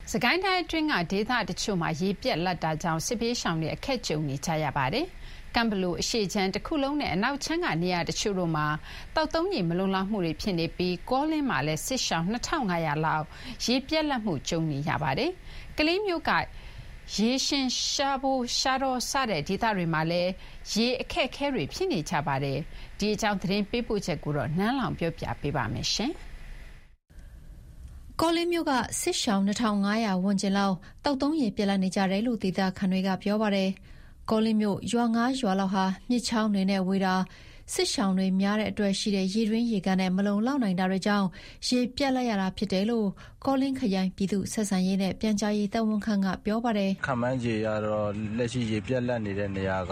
စကိုင်းတိုင်းအတွင်းကဒေသတချို့မှာရေပြတ်လက်တာကြောင့်စစ်ပြေးရှောင်တွေအခက်ကြုံနေကြရပါတယ်။ကံဘလူအရှိချမ်းတစ်ခုလုံးနဲ့အနောက်ချမ်းကနေရာတချို့တို့မှာတောက်သုံးရေမလုံလောက်မှုတွေဖြစ်နေပြီးကောလင်းမှာလည်းစစ်ရှောင်2500လောက်ရေပြတ်လက်မှုကြုံနေရပါတယ်။ကလေးမျိုးကရေရှင်ရှာဖို့ရှာတော့စတဲ့ဒေသတွေမှာလည်းရေအခက်ခဲတွေဖြစ်နေကြပါတယ်။ဒီအကြောင်းသတင်းပေးပို့ချက်ကိုတော့နန်းလောင်ပြောပြပေးပါမယ်ရှင်။ကောလင်းမြို့ကစစ်ရှောင်း2500ဝန်းကျင်လောက်တောက်သုံးရေပြက်လက်နေကြတယ်လို့ဒေသခံတွေကပြောပါတယ်။ကောလင်းမြို့ရွာ9ရွာလောက်ဟာမြစ်ချောင်းတွေနဲ့ဝေးတာစစ်ရှောင်းတွေများတဲ့အတွက်ရှိတဲ့ရေတွင်းရေကန်နဲ့မလုံလောက်နိုင်တာတွေကြောင့်ရေပြက်လက်ရတာဖြစ်တယ်လို့ကောလင်းခရိုင်ပြည်သူ့ဆက်ဆံရေးနဲ့ပြန်ကြားရေးတာဝန်ခံကပြောပါတယ်။ခမန်းကြီးကတော့လက်ရှိရေပြက်လက်နေတဲ့နေရာက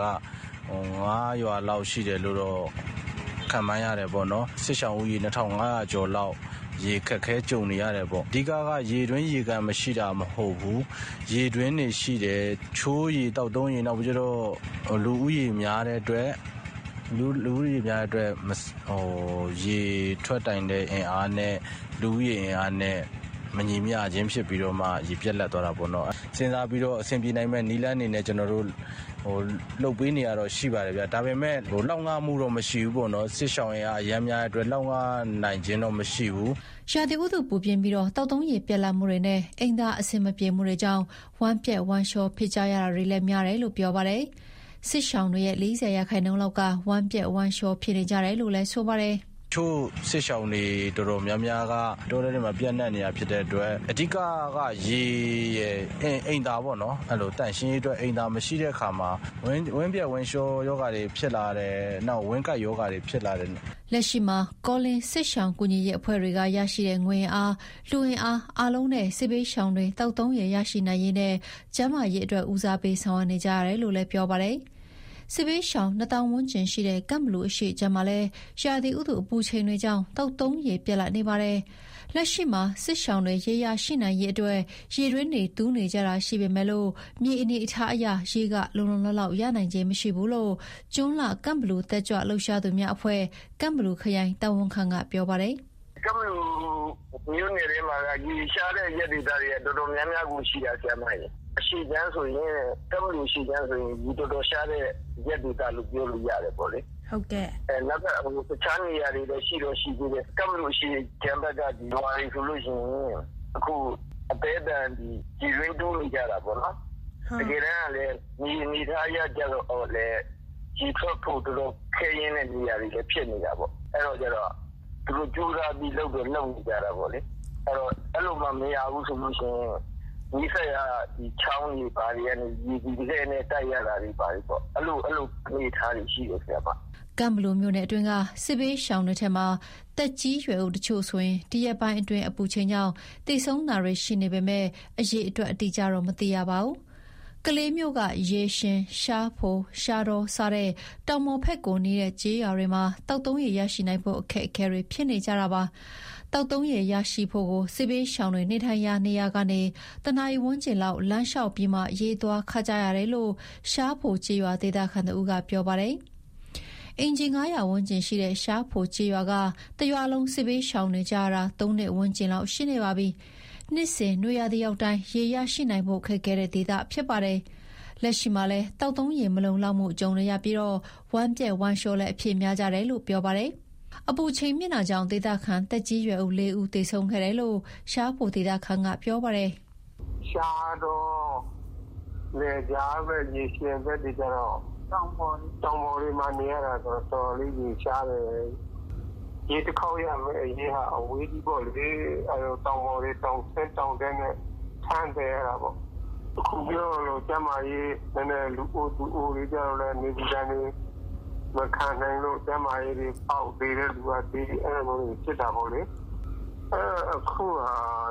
9ရွာလောက်ရှိတယ်လို့တော့ခမန်းရတယ်ပေါ့နော်။စစ်ရှောင်းဦးရေ2500ကျော်လောက်ရေခက်ခဲကြုံနေရတယ်ပေါ့အဓိကရေတွင်းရေကန်မရှိတာမဟုတ်ဘူးရေတွင်းနေရှိတယ်ချိုးရေတောက်သုံးရေနောက်ပြီးတော့လူဦးရေများတဲ့အတွက်လူဦးရေများတဲ့အတွက်ရေထွက်တိုင်တဲ့အင်အားနဲ့လူဦးရေအင်အားနဲ့မညီမျှခြင်းဖြစ်ပြီးတော့မှရေပြက်လက်သွားတာပေါ့နော်စဉ်းစားပြီးတော့အဆင်ပြေနိုင်မဲ့နီလန်းနေနဲ့ကျွန်တော်တို့လှုပ်ပေးနေရတော့ရှိပါတယ်ဗျဒါပေမဲ့လောက်ငှမှုတော့မရှိဘူးပေါ့နော်စစ်ရှောင်းရအရမ်းများတဲ့အတွက်လောက်ငှနိုင်ခြင်းတော့မရှိဘူးရာသီဥတုပူပြင်းပြီးတော့တောက်သုံးရေပြက်လက်မှုတွေနဲ့အိမ်သားအဆင်မပြေမှုတွေကြောင့်ဝမ်းပြက်ဝမ်းလျှောဖြစ်ကြရတာတွေလည်းများတယ်လို့ပြောပါတယ်စစ်ရှောင်းတွေရဲ့40%လောက်ကဝမ်းပြက်ဝမ်းလျှောဖြစ်နေကြတယ်လို့လည်းဆိုပါတယ်ချို့စစ်ရှောင်းတွေတော်တော်များများကတောထဲမှာပြန့်နှံ့နေတာဖြစ်တဲ့အတွက်အဓိကရေရဲ့အိမ်သားပေါ့နော်အဲ့လိုတန့်ရှင်းရေးအတွက်အိမ်သားမရှိတဲ့အခါမှာဝင်းပြက်ဝင်းလျှောယောဂါတွေဖြစ်လာတယ်နောက်ဝင်းကပ်ယောဂါတွေဖြစ်လာတယ်လက်ရှိမှာကောလင်းစစ်ရှောင်းကူညီရေးအဖွဲ့တွေကရရှိတဲ့ငွေအားလူအင်အားလုံးနဲ့စစ်ပေးရှောင်းတွေတောက်သုံးရရရှိနိုင်ရေးနဲ့ကျန်းမာရေးအတွက်ဦးစားပေးဆောင်ရွက်နေကြရတယ်လို့လည်းပြောပါတယ်စစ်ပေးရှောင်း2000ဝန်းကျင်ရှိတဲ့ကံဘလူအရှိချမ်းမှာလည်းရာသီဥတုအပူချိန်တွေကြောင့်တောက်သုံးရေပြက်လက်နေပါတယ်လက်ရှိမှာစစ်ရှောင်းတွေရေရရှိနိုင်ရေးအတွက်ရေတွင်းတွေတူးနေကြတာရှိပေမဲ့လို့မြေအနေအထားအရရေကလုံလုံလောက်ရနိုင်ခြင်းမရှိဘူးလို့ကျွန်းလာကံဘလူတက်ကြွလှုပ်ရှားသူများအဖွဲ့ကံဘလူခရိုင်တာဝန်ခံကပြောပါတယ်ကံဘလူမြို့နယ်ထဲမှာရေရှားတဲ့ရက်ဒေသတွေတော်တော်များများကိုရှိတာဆရာမကြီးအရှိချမ်းဆိုရင်ကံဘလူရှိချမ်းဆိုရင်ဒီတော်တော်ရှားတဲ့ရက်ဒေသလို့ပြောလို့ရတယ်ပေါ့လေဟုတ်ကဲ့နောက်ကတခြားနေရာတွေလည်းရှိတော့ရှိသေးတယ်ကံဘလူရှိချမ်းဘက်ကဒီရွာတွေဆိုလို့ရှိရင်အခုအသေးတန်ဒီရင်းတူးနေကြတာပေါ့နော်တကယ်တမ်းလည်းဒီနေသားရကြတော့လေဒီထွက်ဖို့တော့ခဲရင်းတဲ့နေရာတွေလည်းဖြစ်နေတာပေါ့အဲ့တော့ကျတော့သူတို့ကြိုးစားပြီးလုပ်နေကြတာပေါ့လေအဲ့လိုမှမရဘူးဆိုလို့ရှိရင်ဒီဆက်ရဒီချောင်းကြီးပါရီနဲ့ဒီခဲနဲ့တိုက်ရတာတွေပါရီပေါ့အဲ့လိုအနေထားတွေရှိတယ်ဆရာမကံဘလူမျိုးနဲ့အတွင်းကစစ်ပေးရှောင်းတွေထဲမှာတက်ကြီးရွယ်ဦးတချို့ဆိုရင်ဒီရက်ပိုင်းအတွင်းအပူချိန်ကြောင့်တိတ်ဆုံးတာတွေရှိနေပေမဲ့အရေးအတွက်အတိအကျတော့မသိရပါဘူးကလေးမျိုးကရေရှင်ရှားဖို့ရှားတော့စားတဲ့တောင်ပေါ်ဖက်ကိုနေတဲ့ကြေးရွာတွေမှာတောက်သုံးရရရှိနိုင်ဖို့အခက်အခဲတွေဖြစ်နေကြတာပါတောက်သုံးရရရှိဖို့ကိုစစ်ပေးရှောင်းတွေနေထိုင်ရာနေရာကနေတနအီဝန်းကျင်လောက်လမ်းလျှောက်ပြီးမှရေးသွားခကြရတယ်လို့ရှားဖို့ကြေးရွာဒေသခံတို့ကပြောပါတယ်အင်ဂျင်900ဝန်းကျင်ရှိတဲ့ရှားဖို့ကြေးရွာကတရွာလုံးစစ်ပေးရှောင်းနေကြတာ3နှစ်ဝန်းကျင်လောက်ရှိနေပါပြီနှစ်စဉ်နွေရာသီရောက်တိုင်းရေရရှိနိုင်ဖို့ခက်ခဲတဲ့ဒေသဖြစ်ပါတယ်လက်ရှိမှာလည်းတောက်သုံးရေမလုံလောက်မှုကြုံရပြီးတော့ဝမ်းပြက်ဝမ်းလျှောလည်းအဖြစ်များကြတယ်လို့ပြောပါတယ်အပူချိန်မြင့်တာကြောင့်ဒေသခံတက်ကြီးရွယ်ဦး4ဦးသေဆုံးခဲ့တယ်လို့ရှားဖို့ဒေသခံကပြောပါတယ်ရှားတော့လေကြားပဲရေရှင်ပဲဒီကြတော့တောင်ပေါ်တွေမှာနေရတာတော့တော်လေးကြီးရှားတယ်ရေတစ်ခေါက်ရမယ်ရေဟာအဝေးကြီးပေါ့လေအဲတောင်ပေါ်တွေတောင်တဲ့နဲ့ဆန်းတယ်ရတာပေါ့အခုပြောလို့ကျမကြီးနည်းနည်းလူအိုလေးကြတော့လည်းနေပြည်တော်နေမခံနိုင်လို့ကျမကြီးတွေပေါက်သေးတဲ့လူကဒီအဲ့လိုမျိုးဖြစ်တာပေါ့လေအခုဟာ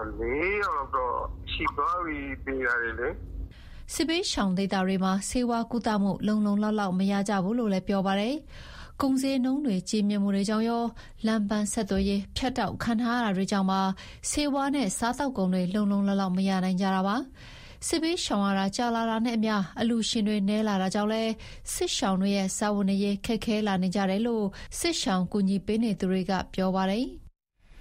4ရောက်တော့ရှိသွားပြီပြည်ရတယ်လေစစ်ပေးရှောင်းဒေတာတွေမှာဆေးဝါးကုသမှုလုံလောက်မရကြဘူးလို့လည်းပြောပါတယ်ကုန်စည်နှုန်းတွေကြီးမြင့်မှုတွေကြောင့်ရောလမ်းပန်းဆက်သွယ်ရေးဖြတ်တောက်ခံထားရတာတွေကြောင့်ပါဆေးဝါးနဲ့စားတောက်ကုန်တွေလုံလောက်မရနိုင်ကြတာပါစစ်ပေးရှောင်ရတာကြာလာတာနဲ့အမျှအလူရှင်တွေနဲလာတာကြောင့်လဲစစ်ရှောင်တွေရဲ့စာဝန်ရေးခက်ခဲလာနေကြတယ်လို့စစ်ရှောင်ကူညီပေးနေသူတွေကပြောပါတယ်